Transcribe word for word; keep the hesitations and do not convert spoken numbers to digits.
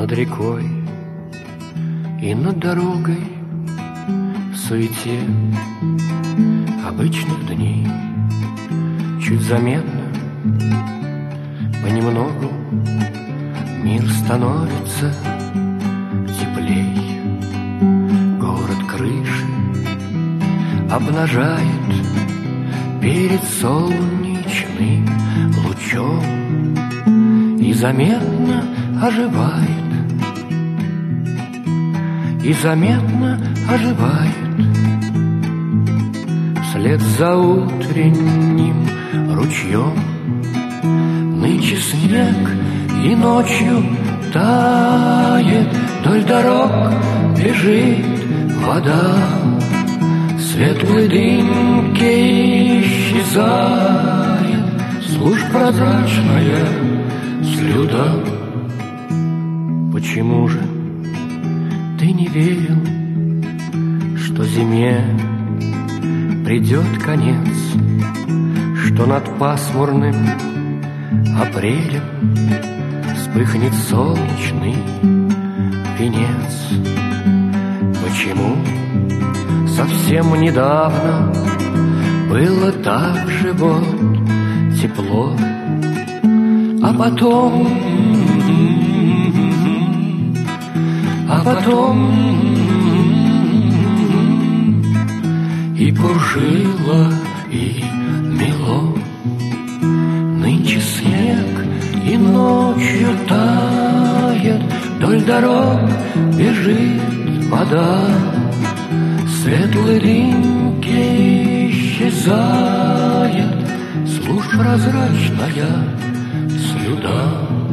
над рекой и над дорогой в суете обычных дней. Чуть заметно, понемногу мир становится теплей. Город крыши обнажает перед солнечным лучом и заметно оживает, и заметно оживает вслед за утренним ручьем. Нынче снег и ночью тает, вдоль дорог бежит вода, светлые дымки исчезает, слушь прозрачная слюда. Почему же ты не верил, что зиме придет конец, что над пасмурным апрелем вспыхнет солнечный венец? Почему совсем недавно было так же вот тепло, а потом, а потом и кружило, и мело? Нынче снег и ночью тает, вдоль дорог бежит вода, светлые дымки исчезает, слушь прозрачная слюда.